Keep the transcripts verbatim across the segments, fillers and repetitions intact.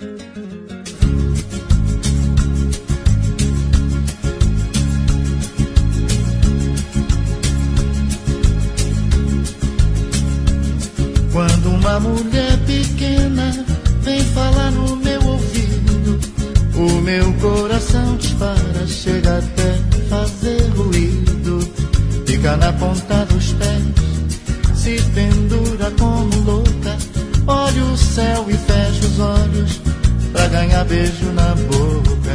Quando uma mulher pequena vem falar no meu ouvido, o meu coração dispara, chega até fazer ruído. Fica na ponta dos pés, se pendura como louca, olha o céu e fecha os olhos pra ganhar beijo na boca.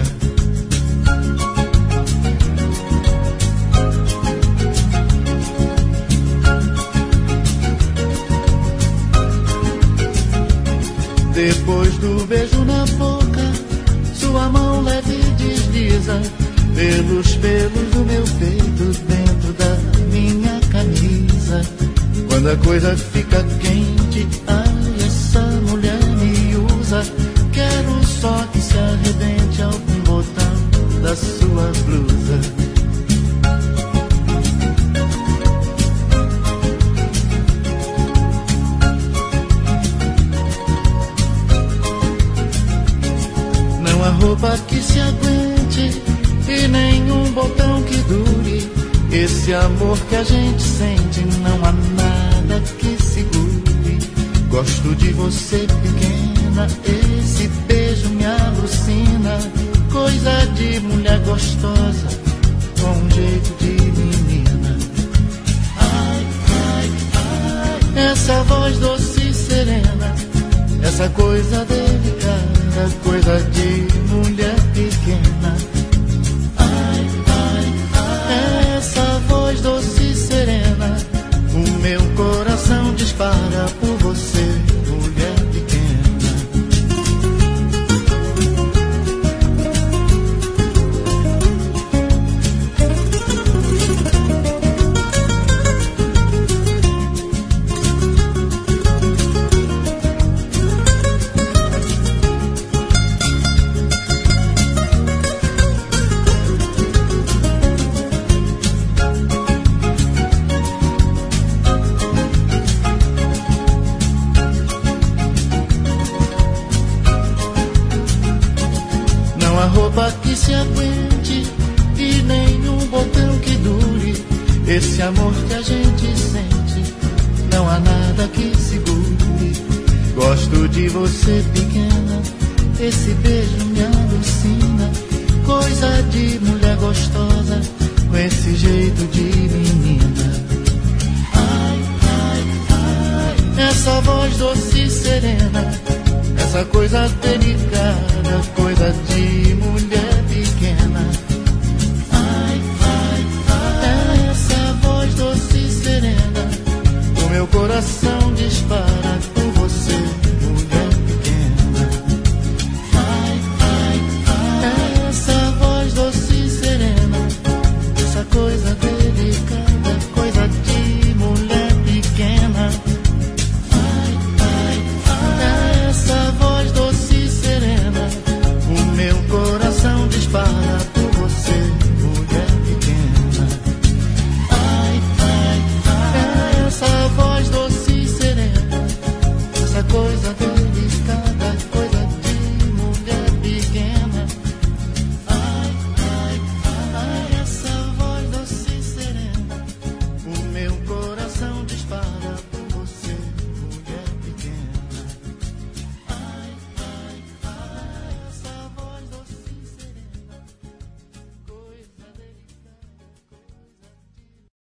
Depois do beijo na boca, sua mão leve desliza pelos pelos do meu peito, dentro da minha camisa. Quando a coisa fica quente, ai, essa mulher me usa. Quero só que se arrebente algum botão da sua blusa. Não há roupa que se aguente e nenhum botão que dure esse amor que a gente sente, não há nada que segure. Gosto de você pequena, esse beijo me alucina. Coisa de mulher gostosa, com um jeito de menina. Ai, ai, ai, essa voz doce e serena, essa coisa delicada, coisa de mulher pequena. Ai, ai, ai, essa voz doce e serena, o meu coração dispara por você, mulher pequena. Roupa que se aguente e nenhum botão que dure esse amor que a gente sente, não há nada que segure. Gosto de você pequena, esse beijo me alucina. Coisa de mulher gostosa, com esse jeito de menina. Ai, ai, ai, essa voz doce e serena, essa coisa delicada, coisa de mulher pequena. Ai, ai, ai, essa voz doce e serena, o meu coração dispara por você, mulher pequena. Ai, ai, ai, essa voz doce e serena, essa coisa delicada, coisa de mulher pequena. Essa voz doce e serena, o meu coração dispara por você, mulher pequena. Ai, ai, ai, essa voz doce e serena, essa coisa delicada.